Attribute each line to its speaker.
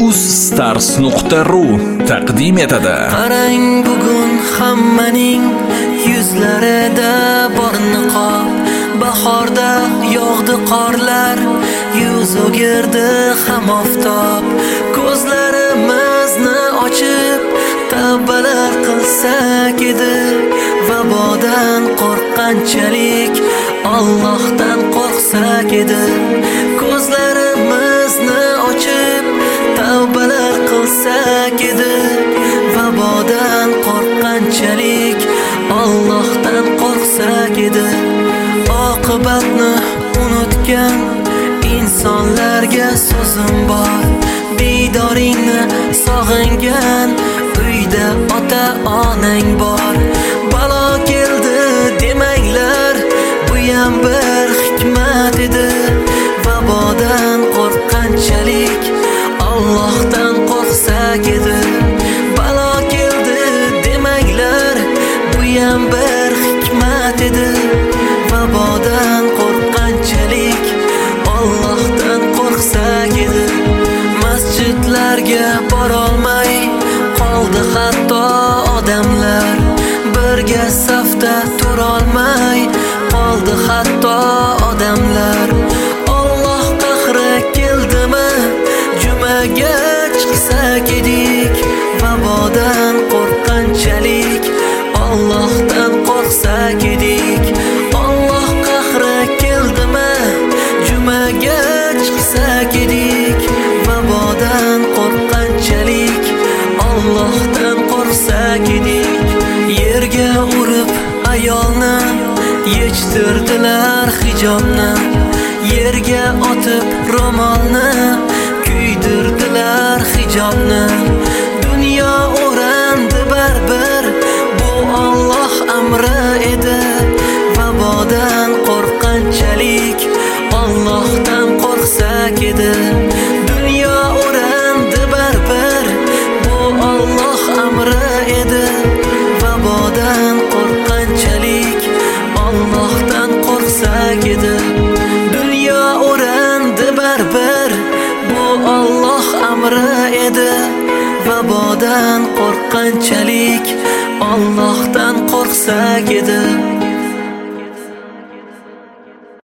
Speaker 1: uzstars.ru taqdim etadi.
Speaker 2: Qarang, bugun hammaning yuzlarida bor niqob. Bahorda yog'di qorlar, yuz o'girdi ham oftob. Ko'zlarimizni ochib tavbalar qilsak edi, vabodan qo'rqqanchalik Allohdan qo'rqsak edi. Ko'zlarimizni ochib tavbalar qilsak edi, vabodan qo'rqqanchalik Allohdan qo'rqsak edi. Oqibatni unutgan insonlarga so'zim bor. Didoringni sog'ingan uyda ota-onang bor. Balo keldi demanglar, bu ham bir hikmat edi. Vabodan qo'rqqanchalik Allohdan qo'rqsak edi. Balo keldi demanglar, bu ham bir hikmat edi. Vabodan qo'rqqanchalik Allohdan qo'rqsak edi. Masjidlarga borolmay qoldi hatto odamlar. Birga safda turolmay qoldi hatto odamlar. Alloh qahri keldimi, jumaga chiqsak edik. Vabodan qo'rqqanchalik Allohdan qo'rqsak edik. Alloh qahri keldimi, jumaga chiqsak edik. Vabodan qo'rqqanchalik Allohdan qo'rqsak edik. Yerga urib ayolni yechtirdilar hijobni. Yerga otib ro'molni kuydirdilar hijobni. Dunyo o'randi baribir, bu Alloh amri edi. Vabodan qo'rqqanchalik Allohdan qo'rqsak edi. Dunyo o'randi baribir, bu Alloh amri edi. Vabodan qo'rqqanchalik Allohdan qo'rqsak edi. Dunyo o'randi baribir, bu Alloh amri edi. Vabodan qo'rqqanchalik Allohdan qo'rqsak edi.